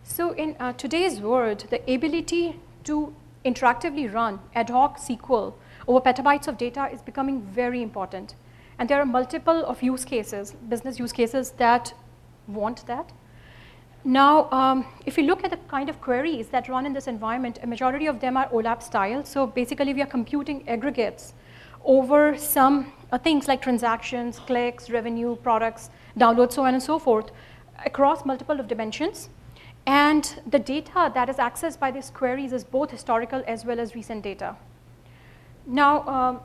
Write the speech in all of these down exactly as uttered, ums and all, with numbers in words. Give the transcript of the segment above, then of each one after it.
So in uh, today's world, the ability to interactively run ad hoc S Q L over petabytes of data is becoming very important. And there are multiple of use cases, business use cases that want that. Now, um, if you look at the kind of queries that run in this environment, a majority of them are OLAP style. So basically, we are computing aggregates over some uh, things like transactions, clicks, revenue, products, downloads, so on and so forth, across multiple of dimensions. And the data that is accessed by these queries is both historical as well as recent data. Now, um,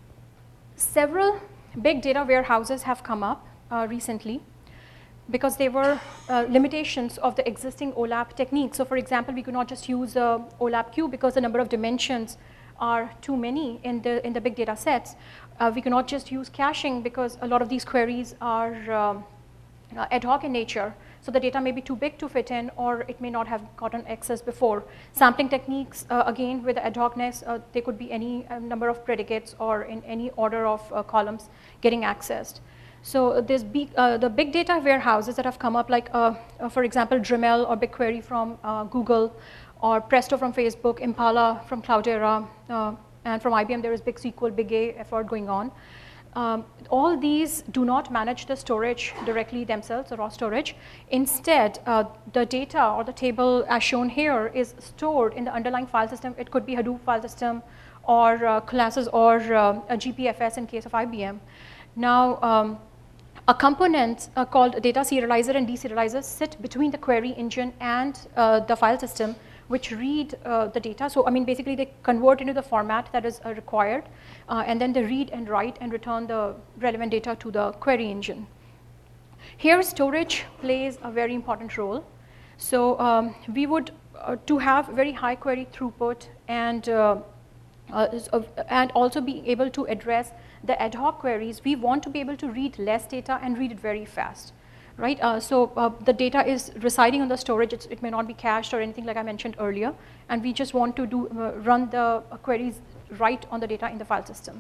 several big data warehouses have come up uh, recently because there were uh, limitations of the existing OLAP technique. So for example, we could not just use uh, OLAP Q because the number of dimensions are too many in the, in the big data sets. Uh, we cannot just use caching because a lot of these queries are um, uh, ad hoc in nature. So the data may be too big to fit in, or it may not have gotten access before. Sampling techniques, uh, again, with the ad hocness, uh, there could be any uh, number of predicates or in any order of uh, columns getting accessed. So there's big, uh, the big data warehouses that have come up, like, uh, uh, for example, Dremel or BigQuery from uh, Google, or Presto from Facebook, Impala from Cloudera, uh, and from I B M, there is Big S Q L, Big A effort going on. Um, all these do not manage the storage directly themselves, the raw storage. Instead, uh, the data or the table as shown here is stored in the underlying file system. It could be Hadoop file system or uh, Colossus or uh, a G P F S in case of I B M. Now, um, a component uh, called data serializer and deserializer sit between the query engine and uh, the file system, which read uh, the data. So, I mean, basically, they convert into the format that is uh, required, uh, and then they read and write and return the relevant data to the query engine. Here, storage plays a very important role. So, um, we would, uh, to have very high query throughput and, uh, uh, and also be able to address the ad hoc queries, we want to be able to read less data and read it very fast. Right, uh, so uh, the data is residing on the storage. It's, it may not be cached or anything like I mentioned earlier, and we just want to do uh, run the uh, queries right on the data in the file system.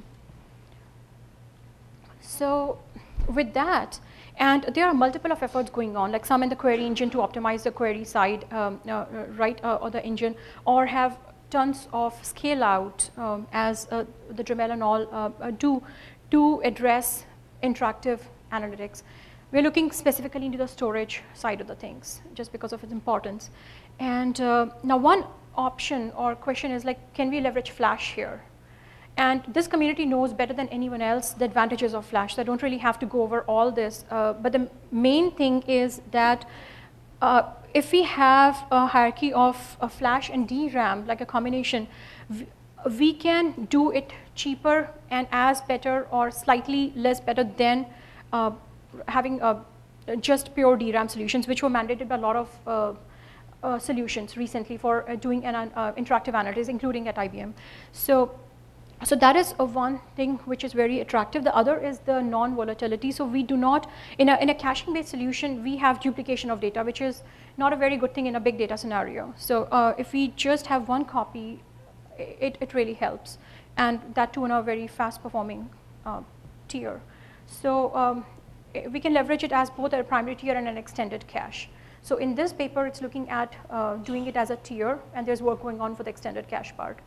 So with that, and there are multiple of efforts going on, like some in the query engine to optimize the query side, um, uh, right, uh, or the engine, or have tons of scale out um, as uh, the Dremel and all uh, uh, do to address interactive analytics. We're looking specifically into the storage side of the things, just because of its importance. And uh, now one option or question is like, can we leverage Flash here? And this community knows better than anyone else the advantages of Flash. So I don't really have to go over all this. Uh, but the main thing is that uh, if we have a hierarchy of uh, Flash and D RAM, like a combination, we can do it cheaper and as better or slightly less better than uh, having uh, just pure D RAM solutions, which were mandated by a lot of uh, uh, solutions recently for uh, doing an uh, interactive analytics, including at I B M. So, so that is uh, one thing which is very attractive. The other is the non-volatility. So we do not, in a, in a caching-based solution, we have duplication of data, which is not a very good thing in a big data scenario. So uh, if we just have one copy, it, it really helps. And that too in a very fast-performing uh, tier. So um, we can leverage it as both a primary tier and an extended cache. So in this paper, it's looking at uh, doing it as a tier, and there's work going on for the extended cache part.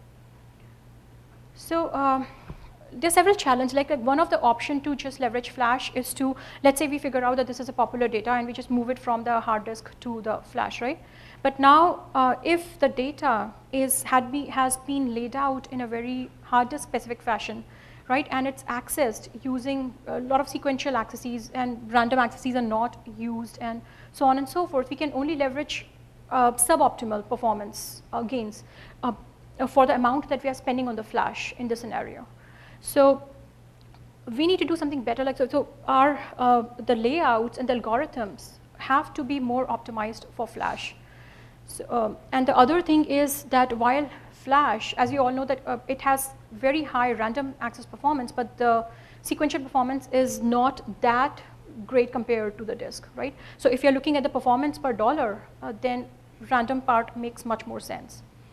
So um, there's several challenges. Like, like one of the options to just leverage Flash is to, let's say we figure out that this is a popular data, and we just move it from the hard disk to the Flash, right? But now, uh, if the data is had be has been laid out in a very hard disk specific fashion, right, and it's accessed using a lot of sequential accesses, and random accesses are not used, and so on and so forth, we can only leverage uh, suboptimal performance uh, gains uh, for the amount that we are spending on the Flash in this scenario. So we need to do something better. Like so, so our uh, the layouts and the algorithms have to be more optimized for Flash. So, um, and the other thing is that while Flash, as you all know, that uh, it has very high random access performance, but the sequential performance is not that great compared to the disk, right? So if you're looking at the performance per dollar, uh, then random part makes much more sense.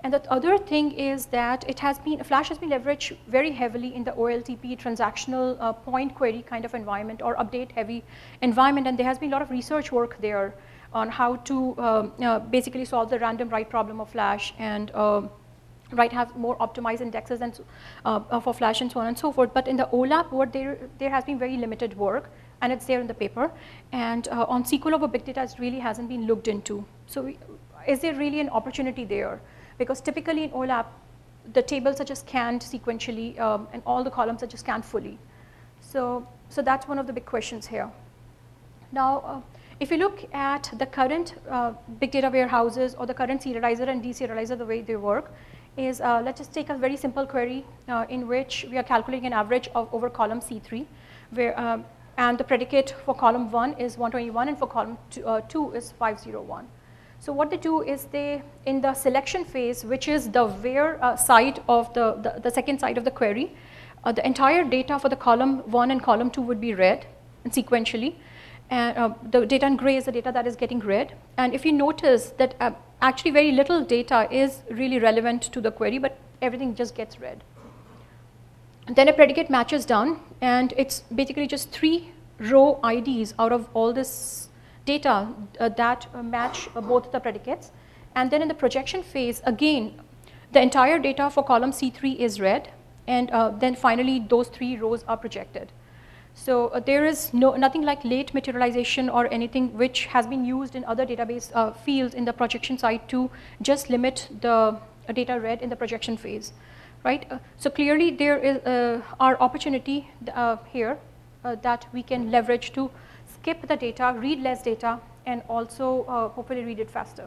And the other thing is that it has been, Flash has been leveraged very heavily in the O L T P transactional uh, point query kind of environment or update heavy environment, and there has been a lot of research work there on how to um, uh, basically solve the random write problem of Flash and uh, right, have more optimized indexes and uh, for Flash and so on and so forth. But in the OLAP world, there, there has been very limited work, and it's there in the paper. And uh, on S Q L over big data, it really hasn't been looked into. So we, is there really an opportunity there? Because typically in OLAP, the tables are just scanned sequentially, um, and all the columns are just scanned fully. So, so that's one of the big questions here. Now, uh, if you look at the current uh, big data warehouses or the current serializer and deserializer, the way they work is, uh, let's just take a very simple query uh, in which we are calculating an average of over column C three, where, um, and the predicate for column one is one twenty-one, and for column two, uh, two is five oh one. So what they do is they, in the selection phase, which is the where uh, side of the, the, the second side of the query, uh, the entire data for the column one and column two would be read and sequentially. And uh, the data in gray is the data that is getting read. And if you notice that uh, actually very little data is really relevant to the query, but everything just gets read. And then a predicate match is done, and it's basically just three row I Ds out of all this data uh, that uh, match uh, both the predicates. And then in the projection phase, again, the entire data for column C three is read, and uh, then finally those three rows are projected. So uh, there is no, nothing like late materialization or anything which has been used in other database uh, fields in the projection side to just limit the uh, data read in the projection phase, right? Uh, so clearly there is uh, our opportunity uh, here uh, that we can leverage to skip the data, read less data, and also uh, hopefully read it faster.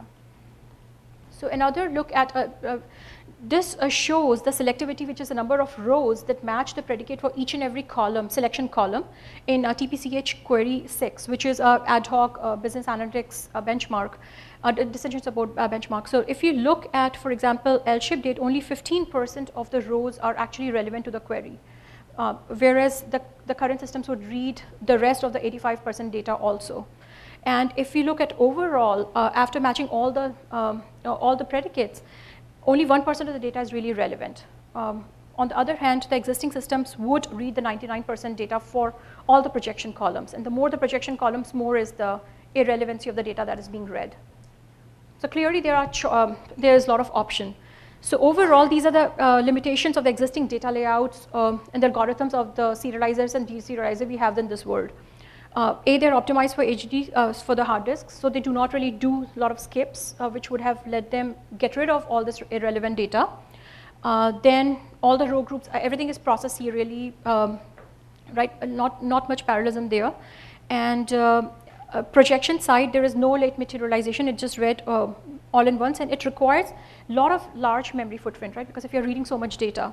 So another look at, uh, uh, this uh, shows the selectivity, which is the number of rows that match the predicate for each and every column, selection column, in uh, T P C H query six, which is a ad hoc uh, business analytics uh, benchmark, uh, decision support uh, benchmark. So if you look at, for example, L-ship date, only fifteen percent of the rows are actually relevant to the query. Uh, whereas the, the current systems would read the rest of the eighty-five percent data also. And if you look at overall, uh, after matching all the, um, uh, all the predicates, only one percent of the data is really relevant. Um, on the other hand, the existing systems would read the ninety-nine percent data for all the projection columns. And the more the projection columns, more is the irrelevancy of the data that is being read. So clearly there are um, there is a lot of option. So overall, these are the uh, limitations of the existing data layouts um, and the algorithms of the serializers and deserializer we have in this world. Uh, A, they're optimized for H D uh, for the hard disks, so they do not really do a lot of skips, uh, which would have let them get rid of all this irrelevant data. Uh, then all the row groups, uh, everything is processed serially, um, right? Not, not much parallelism there. And uh, uh, projection side, there is no late materialization. It just read uh, all in once, and it requires a lot of large memory footprint, right? Because if you're reading so much data.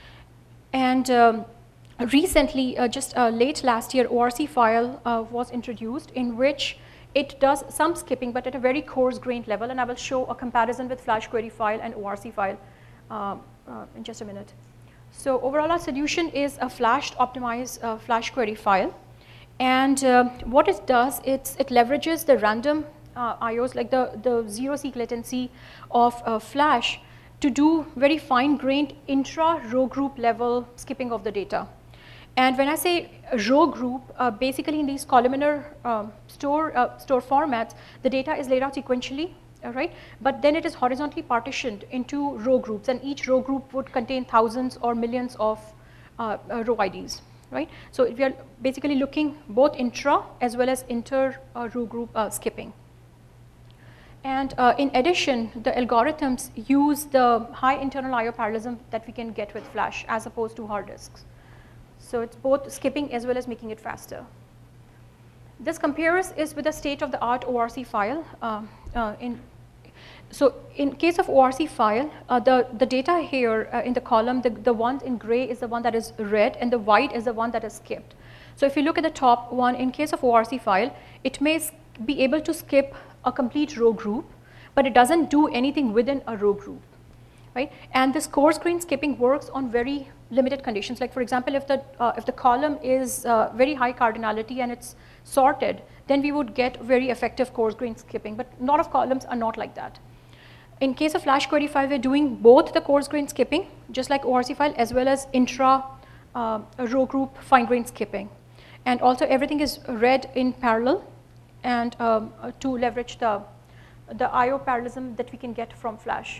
And um, recently, uh, just uh, late last year, O R C file uh, was introduced in which it does some skipping, but at a very coarse-grained level. And I will show a comparison with Flash query file and O R C file uh, uh, in just a minute. So overall, our solution is a flashed, optimized uh, Flash query file. And uh, what it does, it's, it leverages the random uh, I Os, like the, the zero-seek latency of uh, Flash, to do very fine-grained intra-row group level skipping of the data. And when I say row group, uh, basically in these columnar um, store, uh, store formats, the data is laid out sequentially, uh, right? But then it is horizontally partitioned into row groups, and each row group would contain thousands or millions of uh, uh, row I Ds, right? So we are basically looking both intra as well as inter uh, row group uh, skipping. And uh, in addition, the algorithms use the high internal I O parallelism that we can get with Flash as opposed to hard disks. So it's both skipping as well as making it faster. This compares is with the state-of-the-art O R C file. Uh, uh, in, so in case of O R C file, uh, the, the data here uh, in the column, the, the one in gray is the one that is read, and the white is the one that is skipped. So if you look at the top one, in case of O R C file, it may be able to skip a complete row group, but it doesn't do anything within a row group, right? And this coarse-grained skipping works on very limited conditions. Like for example, if the, uh, if the column is uh, very high cardinality and it's sorted, then we would get very effective coarse-grained skipping, but a lot of columns are not like that. In case of Flash Query file, we're doing both the coarse grain skipping, just like O R C file, as well as intra uh, row group fine grain skipping. And also everything is read in parallel, and um, uh, to leverage the, the I O parallelism that we can get from Flash.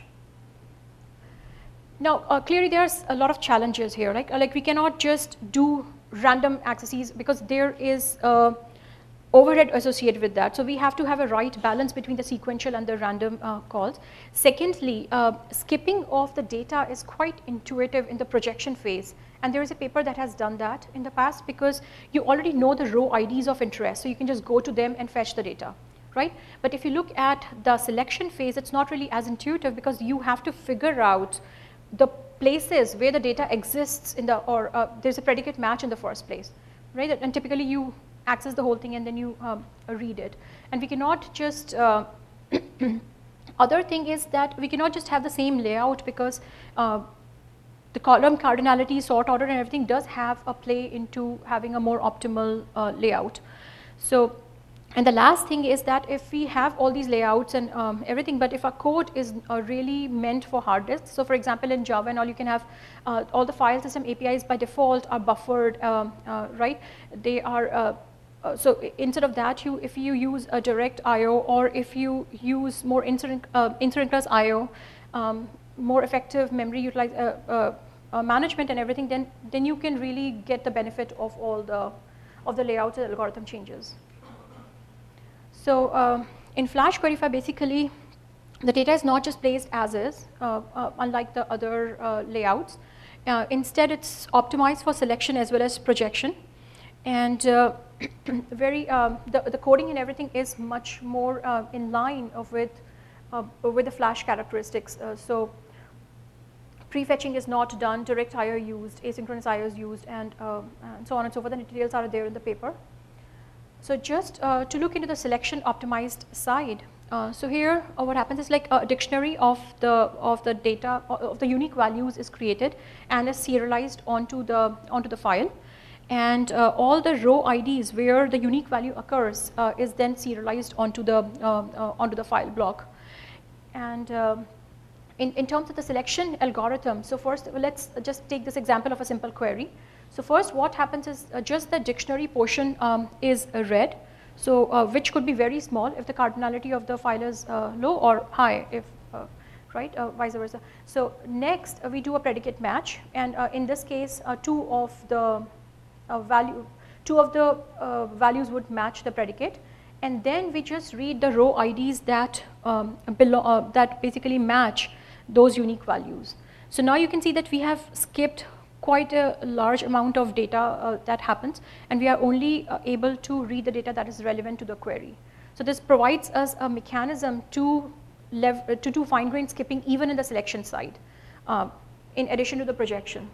Now, uh, clearly there's a lot of challenges here. Like, uh, like we cannot just do random accesses because there is uh, overhead associated with that. So we have to have a right balance between the sequential and the random uh, calls. Secondly, uh, skipping of the data is quite intuitive in the projection phase. And there is a paper that has done that in the past because you already know the row I Ds of interest. So you can just go to them and fetch the data, right? But if you look at the selection phase, it's not really as intuitive because you have to figure out the places where the data exists in the, or uh, there's a predicate match in the first place, right? And typically you access the whole thing and then you um, read it. And we cannot just, uh, other thing is that we cannot just have the same layout because uh, the column cardinality, sort order, and everything does have a play into having a more optimal uh, layout. So, and the last thing is that if we have all these layouts and um, everything, but if our code is uh, really meant for hard disks, so for example in Java and all, you can have uh, all the file system A P Is by default are buffered, um, uh, right? They are, uh, uh, so instead of that, you if you use a direct I O or if you use more async uh, asynchronous I O, um, more effective memory utilize, uh, uh, uh, management and everything, then, then you can really get the benefit of all the, of the layout and algorithm changes. So uh, in Flash Query file, basically, the data is not just placed as is, uh, uh, unlike the other uh, layouts. Uh, instead, it's optimized for selection as well as projection. And uh, very, um, the, the coding and everything is much more uh, in line of with, uh, with the Flash characteristics. Uh, so prefetching is not done, direct I O used, asynchronous I O is used, and, uh, and so on and so forth. And the details are there in the paper. So just uh, to look into the selection optimized side. Uh, so here, uh, what happens is like a dictionary of the of the data of the unique values is created and is serialized onto the onto the file, and uh, all the row I Ds where the unique value occurs uh, is then serialized onto the uh, uh, onto the file block. And uh, in in terms of the selection algorithm, so first let's just take this example of a simple query. So first, what happens is uh, just the dictionary portion um, is uh, read. So uh, which could be very small if the cardinality of the file is uh, low, or high if, uh, right, uh, vice versa. So next uh, we do a predicate match, and uh, in this case, uh, two of the uh, value, two of the uh, values would match the predicate, and then we just read the row I Ds that um, below, uh, that basically match those unique values. So now you can see that we have skipped quite a large amount of data uh, that happens, and we are only uh, able to read the data that is relevant to the query. So this provides us a mechanism to, lev uh, to do fine-grained skipping even in the selection side, uh, in addition to the projection.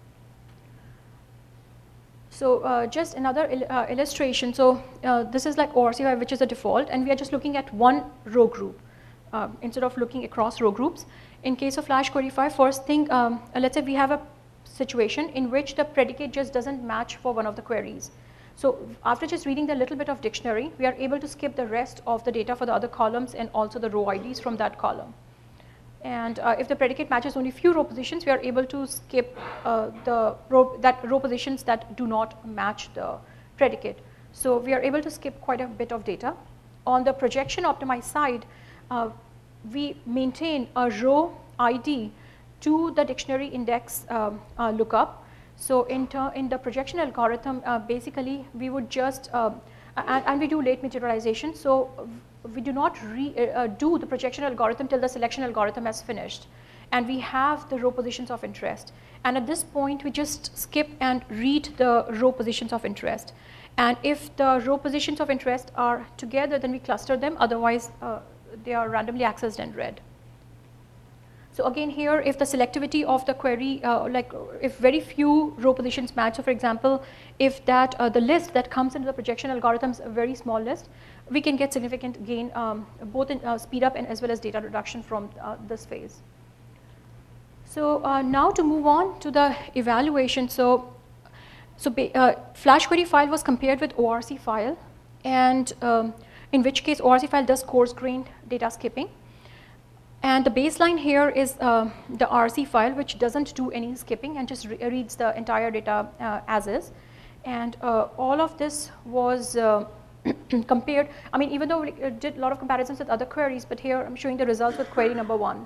So uh, just another il uh, illustration. So uh, this is like O R C file, which is the default, and we are just looking at one row group uh, instead of looking across row groups. In case of Flash Query file, first thing, um, uh, let's say we have a situation in which the predicate just doesn't match for one of the queries. So after just reading the little bit of dictionary, we are able to skip the rest of the data for the other columns and also the row I Ds from that column. And uh, if the predicate matches only few row positions, we are able to skip uh, the row, that row positions that do not match the predicate. So we are able to skip quite a bit of data. On the projection optimized side, uh, we maintain a row I D to the dictionary index um, uh, lookup. So in, in the projection algorithm, uh, basically we would just, uh, and, and we do late materialization. So we do not re, uh, do the projection algorithm till the selection algorithm has finished. And we have the row positions of interest. And at this point, we just skip and read the row positions of interest. And if the row positions of interest are together, then we cluster them. Otherwise, uh, they are randomly accessed and read. So again here, if the selectivity of the query, uh, like if very few row positions match, so for example, if that uh, the list that comes into the projection algorithm is a very small list, we can get significant gain um, both in uh, speed up and as well as data reduction from uh, this phase. So uh, now to move on to the evaluation. So, so uh, Flash Query file was compared with O R C file, and um, in which case O R C file does coarse-grained data skipping. And the baseline here is uh, the R C file, which doesn't do any skipping and just re reads the entire data uh, as is. And uh, all of this was uh, compared. I mean, even though we did a lot of comparisons with other queries, but here I'm showing the results with query number one.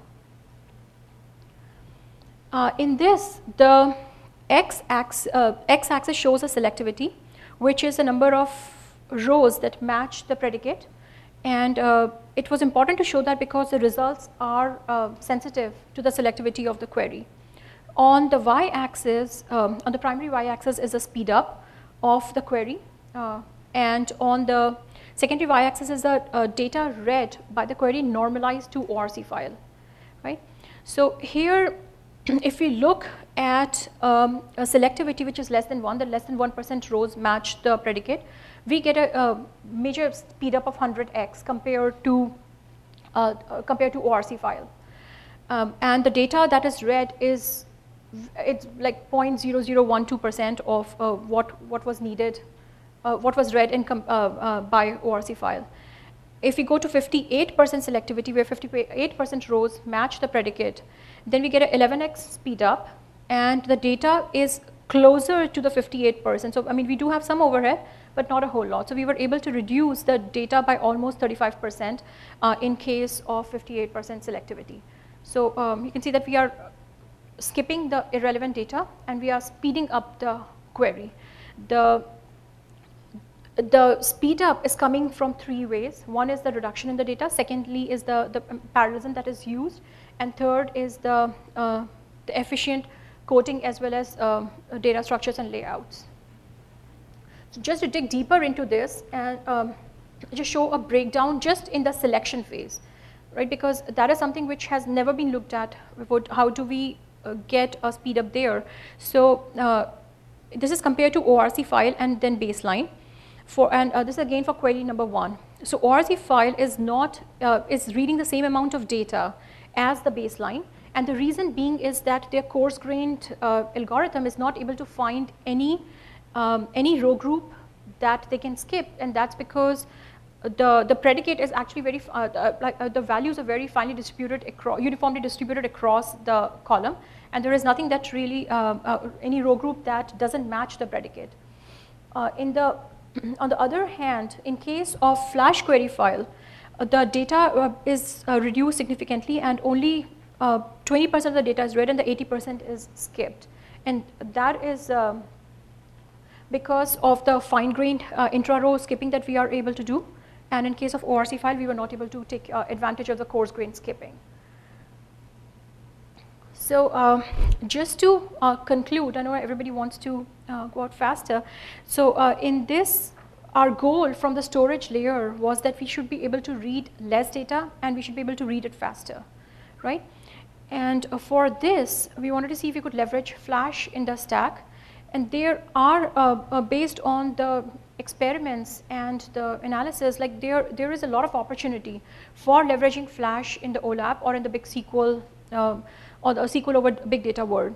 Uh, in this, the x-axis uh, x-axis shows a selectivity, which is the number of rows that match the predicate. And uh, it was important to show that because the results are uh, sensitive to the selectivity of the query. On the y-axis, um, on the primary y-axis is the speed up of the query. Uh, and on the secondary y-axis is the uh, data read by the query normalized to O R C file, right? So here, if we look at um, a selectivity which is less than one, the less than one percent rows match the predicate, we get a, a major speed up of one hundred x compared to uh, uh, compared to O R C file. Um, and the data that is read is it's like zero point zero zero one two percent of uh, what what was needed, uh, what was read in com uh, uh, by O R C file. If we go to fifty-eight percent selectivity, where fifty-eight percent rows match the predicate, then we get a eleven x speed up, and the data is closer to the fifty-eight percent. So I mean, we do have some overhead, but not a whole lot. So we were able to reduce the data by almost thirty-five percent uh, in case of fifty-eight percent selectivity. So um, you can see that we are skipping the irrelevant data and we are speeding up the query. The, the speed up is coming from three ways. One is the reduction in the data. Secondly is the, the parallelism that is used. And third is the, uh, the efficient coding as well as uh, data structures and layouts. So just to dig deeper into this and um, just show a breakdown just in the selection phase, right? Because that is something which has never been looked at before. How do we uh, get a speed up there? So uh, this is compared to O R C file and then baseline. For, and uh, this is again for query number one. So O R C file is not, uh, is reading the same amount of data as the baseline. And the reason being is that their coarse-grained uh, algorithm is not able to find any Um, any row group that they can skip, and that's because the the predicate is actually very uh, uh, like uh, the values are very finely distributed across, uniformly distributed across the column, and there is nothing that really uh, uh, any row group that doesn't match the predicate. Uh, in the on the other hand, in case of Flash query file, uh, the data uh, is uh, reduced significantly, and only twenty percent uh, of the data is read, and the eighty percent is skipped, and that is. Um, because of the fine-grained uh, intra-row skipping that we are able to do. And in case of O R C file, we were not able to take uh, advantage of the coarse-grained skipping. So uh, just to uh, conclude, I know everybody wants to uh, go out faster. So uh, in this, our goal from the storage layer was that we should be able to read less data and we should be able to read it faster, right? And uh, for this, we wanted to see if we could leverage Flash in the stack. And there are, uh, uh, based on the experiments and the analysis, like there, there is a lot of opportunity for leveraging Flash in the OLAP or in the big S Q L uh, or the S Q L over big data world.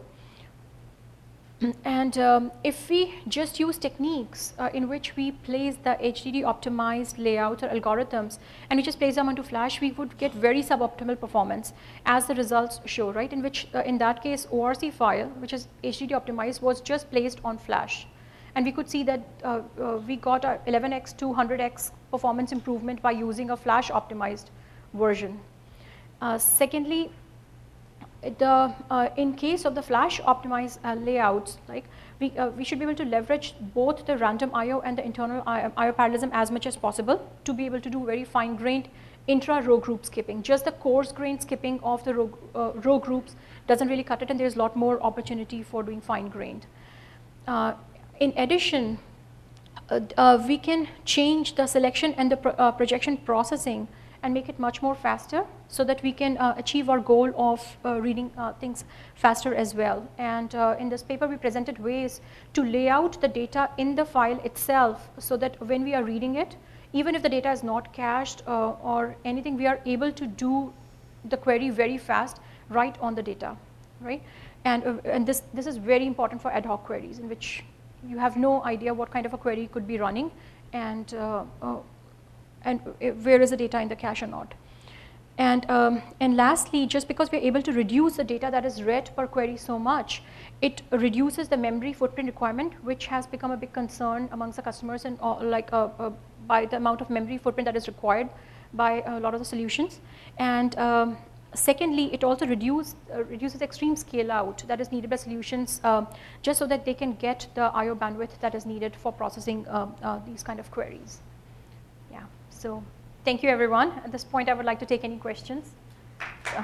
And um, if we just use techniques uh, in which we place the H D D optimized layouts or algorithms and we just place them onto Flash, we would get very suboptimal performance as the results show, right? In which, uh, in that case, O R C file, which is H D D optimized, was just placed on Flash. And we could see that uh, uh, we got a eleven x to one hundred x performance improvement by using a Flash optimized version. Uh, secondly, The, uh, in case of the Flash optimized uh, layouts, like we, uh, we should be able to leverage both the random I O and the internal I O parallelism as much as possible to be able to do very fine-grained intra-row group skipping. Just the coarse-grained skipping of the row, uh, row groups doesn't really cut it, and there's a lot more opportunity for doing fine-grained. Uh, in addition, uh, uh, we can change the selection and the pro uh, projection processing and make it much more faster so that we can uh, achieve our goal of uh, reading uh, things faster as well. And uh, in this paper, we presented ways to lay out the data in the file itself so that when we are reading it, even if the data is not cached uh, or anything, we are able to do the query very fast right on the data, right? And, uh, and this, this is very important for ad hoc queries in which you have no idea what kind of a query could be running and uh, uh, and where is the data in the cache or not. And, um, and lastly, just because we're able to reduce the data that is read per query so much, it reduces the memory footprint requirement, which has become a big concern amongst the customers, and uh, like uh, uh, by the amount of memory footprint that is required by a lot of the solutions. And um, secondly, it also reduce, uh, reduces extreme scale out that is needed by solutions, uh, just so that they can get the I O bandwidth that is needed for processing uh, uh, these kind of queries. Yeah, so thank you everyone. At this point, I would like to take any questions. So.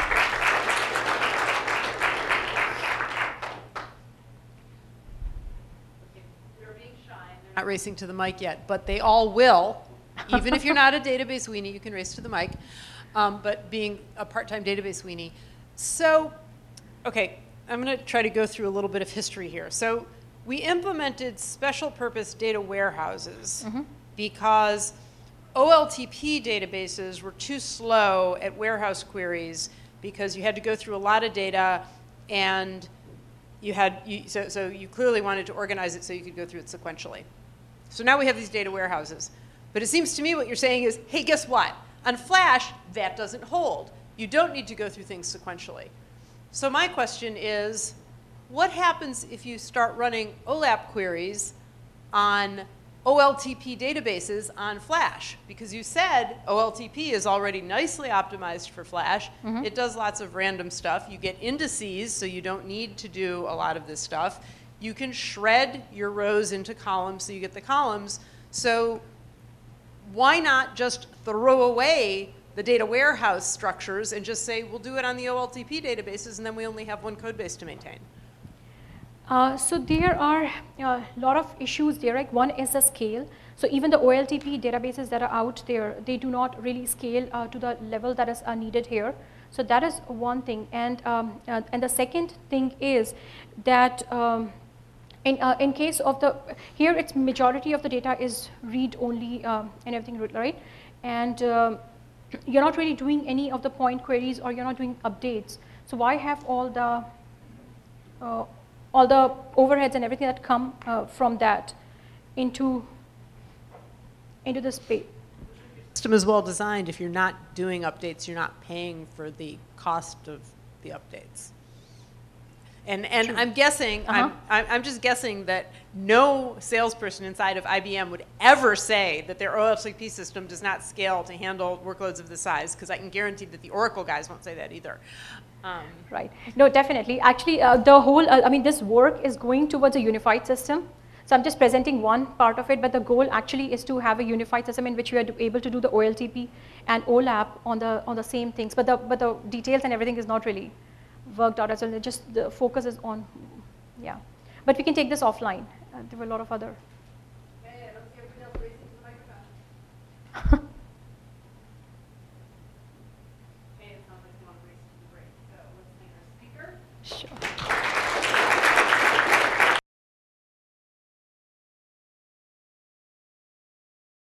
Not racing to the mic yet, but they all will. Even if you're not a database weenie, you can race to the mic. Um, but being a part-time database weenie. So, okay, I'm going to try to go through a little bit of history here. So we implemented special purpose data warehouses mm-hmm. because O L T P databases were too slow at warehouse queries because you had to go through a lot of data, and you had, you, so, so you clearly wanted to organize it so you could go through it sequentially. So now we have these data warehouses. But it seems to me what you're saying is, hey, guess what? On Flash, that doesn't hold. You don't need to go through things sequentially. So my question is, what happens if you start running O LAP queries on O L T P databases on Flash? Because you said O L T P is already nicely optimized for Flash. Mm-hmm. It does lots of random stuff. You get indices, so you don't need to do a lot of this stuff. You can shred your rows into columns, so you get the columns. So why not just throw away the data warehouse structures and just say, we'll do it on the O L T P databases, and then we only have one code base to maintain? Uh, so there are a lot of issues there. Like one is the scale. So even the O L T P databases that are out there, they do not really scale uh, to the level that is uh, needed here. So that is one thing. And, um, uh, and the second thing is that um, in, uh, in case of the, here it's majority of the data is read only um, and everything, right? And um, you're not really doing any of the point queries, or you're not doing updates. So why have all the, uh, all the overheads and everything that come uh, from that into, into the space? The system is well designed. If you're not doing updates, you're not paying for the cost of the updates. And, and I'm guessing, uh-huh. I'm, I'm just guessing that no salesperson inside of I B M would ever say that their O L T P system does not scale to handle workloads of this size, because I can guarantee that the Oracle guys won't say that either. Um, right. No, definitely. Actually, uh, the whole, uh, I mean, this work is going towards a unified system. So I'm just presenting one part of it, but the goal actually is to have a unified system in which we are able to do the O L T P and O LAP on the, on the same things. But the, but the details and everything is not really worked out as well. It just the focus is on, yeah. But we can take this offline. Uh, there were a lot of other. Hey, let's get else racing to the microphone.